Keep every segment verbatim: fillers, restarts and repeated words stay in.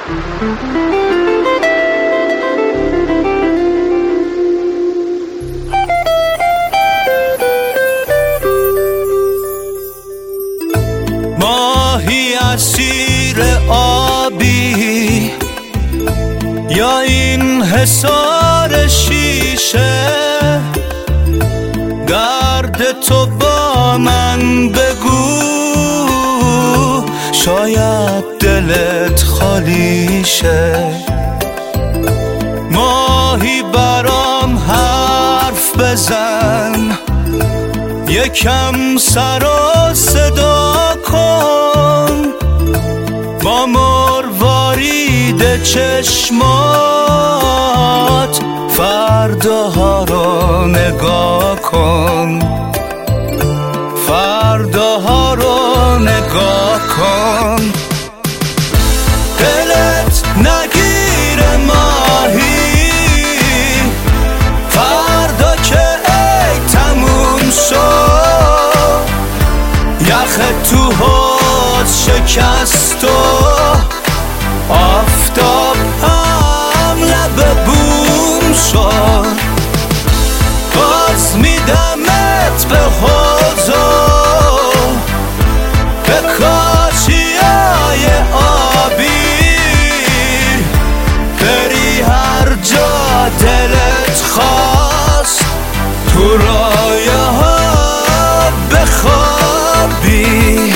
ماهی اسیر آبی یا این حصار شیشه، درد تو با من بگو شاید دلت خالی شه. ماهی برام حرف بزن، یکم سر و صدا کن، با مروارید چشمات فرداها رو نگاه کن، فرداها رو نگاه کن. دلت نگیره ماهی، فردا که ای تموم شد، یخ تو حوض شکست و آفتاب هم لب بوم شد. باز میدمت به حوضو به کاشیای آبی، بری هر جا دلت خواست، تو رایه ها بخوابی.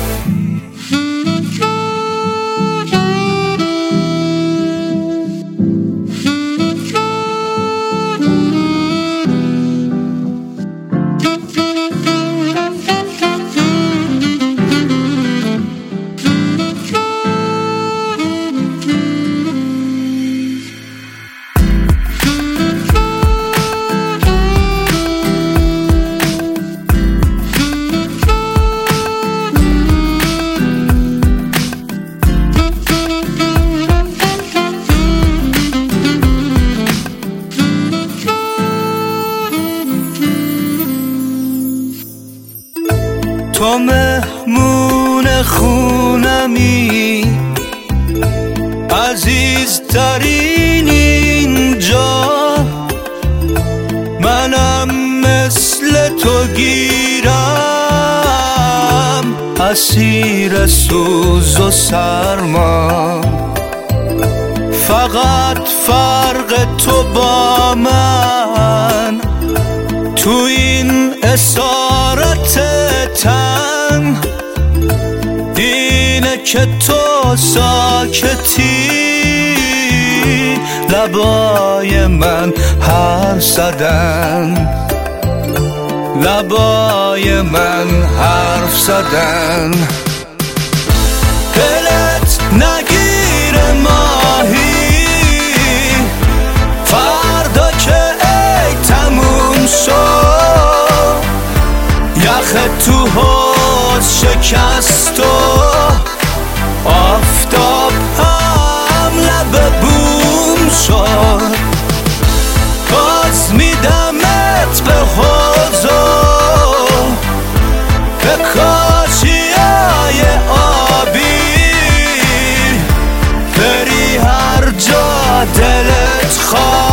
تو مهمون خونمی، عزیزترین اینجا، منم مثل تو گیرم اسیر سوز و سرما. فقط فرق تو با من تو این اسارت تن اینه که تو ساکتی، لبای من حرف زدن، لبای من حرف زدن. دلت نگیره ماهی، فردا که ای تموم شد، یخ تو حوض شکست و آفتاب هم لب بوم شد. باز میدمت به حوضو به کاشیای آبی، بری هر جا دلت خواست،